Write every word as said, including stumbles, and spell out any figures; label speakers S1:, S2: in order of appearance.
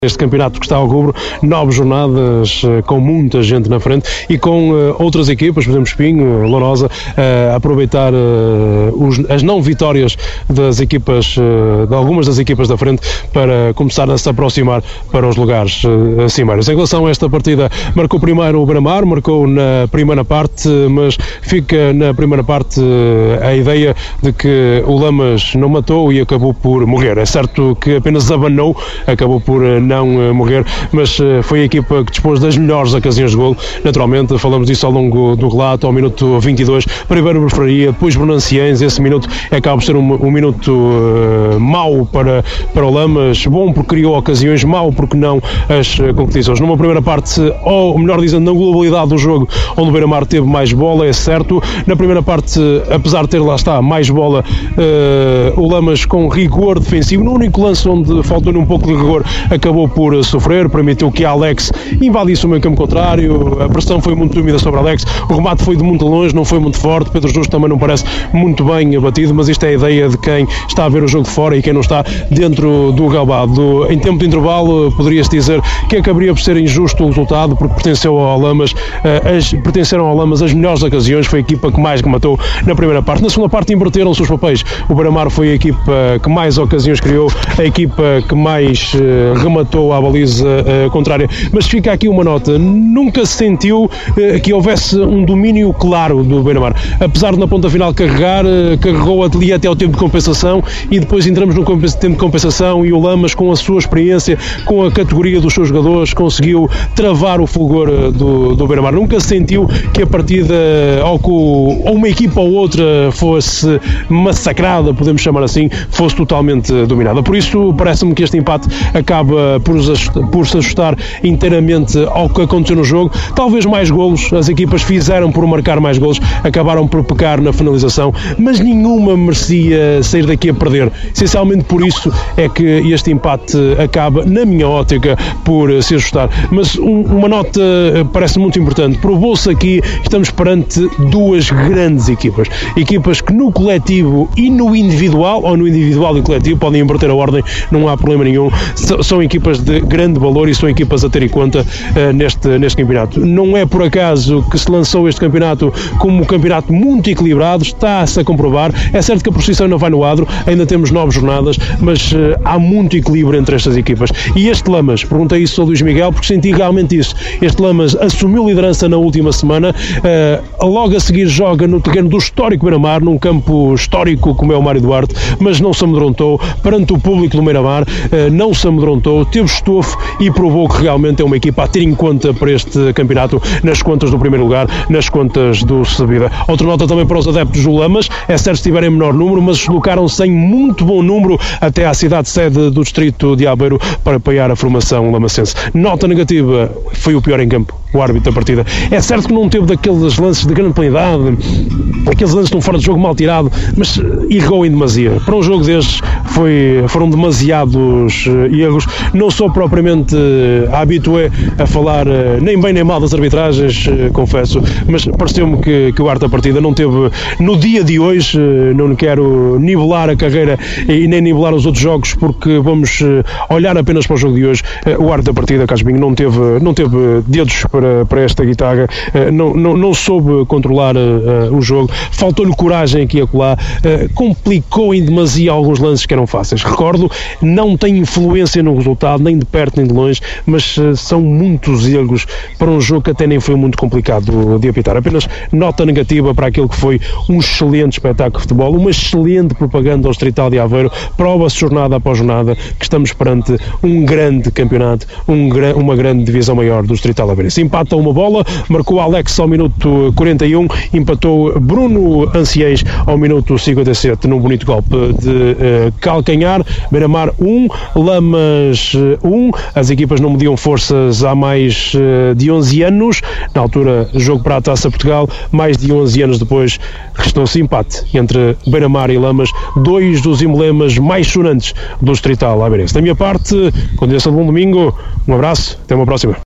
S1: Este campeonato que está ao rubro, nove jornadas com muita gente na frente e com uh, outras equipas, por exemplo Espinho, Lourosa, uh, aproveitar uh, os, as não vitórias das equipas, uh, de algumas das equipas da frente para começar a se aproximar para os lugares uh, cimeiros. Em relação a esta partida, marcou primeiro o Beira-Mar, marcou na primeira parte, mas fica na primeira parte uh, a ideia de que o Lamas não matou e acabou por morrer. É certo que apenas abanou, acabou por uh, não morrer, mas foi a equipa que dispôs das melhores ocasiões de golo. Naturalmente, falamos disso ao longo do relato, ao minuto vinte e dois, primeiro Berfraria, depois Bernanciães. Esse minuto acaba por ser um, um minuto uh, mau para, para o Lamas, bom porque criou ocasiões, mau porque não as uh, concretizou. Numa primeira parte, ou melhor dizendo, na globalidade do jogo, onde o Beira-Mar teve mais bola, é certo. Na primeira parte, apesar de ter, lá está, mais bola, uh, o Lamas com rigor defensivo, no único lance onde faltou-lhe um pouco de rigor, acabou por sofrer, permitiu que a Alex invadisse o meio campo contrário, a pressão foi muito úmida sobre a Alex, o remate foi de muito longe, não foi muito forte, Pedro Justo também não parece muito bem abatido, mas isto é a ideia de quem está a ver o jogo de fora e quem não está dentro do relvado. Em tempo de intervalo, poderia-se dizer que acabaria por ser injusto o resultado, porque pertenceu ao Lamas, as, pertenceram ao Lamas as melhores ocasiões, foi a equipa que mais rematou na primeira parte. Na segunda parte inverteram-se os papéis, o Beira-Mar foi a equipa que mais ocasiões criou, a equipa que mais uh, rematou à baliza uh, contrária, mas fica aqui uma nota, nunca se sentiu uh, que houvesse um domínio claro do Beira-Mar, apesar de na ponta final carregar, uh, carregou ali até ao tempo de compensação e depois entramos no tempo de compensação e o Lamas, com a sua experiência, com a categoria dos seus jogadores, conseguiu travar o fulgor uh, do, do Beira-Mar. Nunca se sentiu que a partida ou, que, ou uma equipa ou outra fosse massacrada, podemos chamar assim, fosse totalmente dominada. Por isso parece-me que este empate acaba por por se ajustar inteiramente ao que aconteceu no jogo. Talvez mais golos, as equipas fizeram por marcar mais golos, acabaram por pecar na finalização, mas nenhuma merecia sair daqui a perder. Essencialmente por isso é que este empate acaba, na minha ótica, por se ajustar. Mas um, uma nota parece muito importante, provou-se aqui, estamos perante duas grandes equipas, equipas que no coletivo e no individual, ou no individual e coletivo, podem inverter a ordem, não há problema nenhum, S- são equipas de grande valor e são equipas a ter em conta uh, neste, neste campeonato. Não é por acaso que se lançou este campeonato como um campeonato muito equilibrado, está-se a comprovar. É certo que a procissão não vai no adro, ainda temos nove jornadas, mas uh, há muito equilíbrio entre estas equipas. E este Lamas, perguntei isso ao Luís Miguel porque senti realmente isso. Este Lamas assumiu liderança na última semana, uh, logo a seguir joga no terreno do histórico Beira-Mar, num campo histórico como é o Mário Duarte, mas não se amedrontou perante o público do Beira-Mar, uh, não se amedrontou, teve estofo e provou que realmente é uma equipa a ter em conta para este campeonato, nas contas do primeiro lugar, nas contas do subida. Outra nota também para os adeptos do Lamas, é certo que estiverem em menor número, mas deslocaram-se em muito bom número até à cidade-sede do distrito de Aveiro para apoiar a formação lamacense. Nota negativa, foi o pior em campo, o árbitro da partida. É certo que não teve daqueles lances de grande penalidade, aqueles lances de um fora de jogo mal tirado, mas errou em demasia. Para um jogo destes foi, foram demasiados uh, erros, não sou propriamente uh, habitué a falar uh, nem bem nem mal das arbitragens, uh, confesso, mas pareceu-me que, que o árbitro da partida não teve, no dia de hoje, uh, não quero nivelar a carreira e nem nivelar os outros jogos, porque vamos uh, olhar apenas para o jogo de hoje. Uh, o árbitro da partida, Carlos Binho, não teve, não teve dedos para, para esta guitarra, uh, não, não, não soube controlar uh, uh, o jogo, faltou-lhe coragem aqui e acolá, uh, complicou em demasia alguns lances que eram fáceis. Recordo, não tem influência no resultado, nem de perto nem de longe, mas uh, são muitos erros para um jogo que até nem foi muito complicado de apitar. Apenas nota negativa para aquele que foi um excelente espetáculo de futebol, uma excelente propaganda ao Distrital de Aveiro, prova-se jornada após jornada que estamos perante um grande campeonato, um, uma grande divisão maior do Distrital de Aveiro. Se empata uma bola, marcou Alex ao minuto quarenta e um, empatou Bruno Anciães ao minuto cinquenta e sete num bonito golpe de uh, calcanhar. Beira-Mar um, Lamas um, as equipas não mediam forças há mais uh, de onze anos, na altura jogo para a Taça Portugal, mais de onze anos depois restou-se empate entre Beira-Mar e Lamas, dois dos emblemas mais sonantes do Distrital Aveirense. Da minha parte, continuação de bom domingo, um abraço, até uma próxima.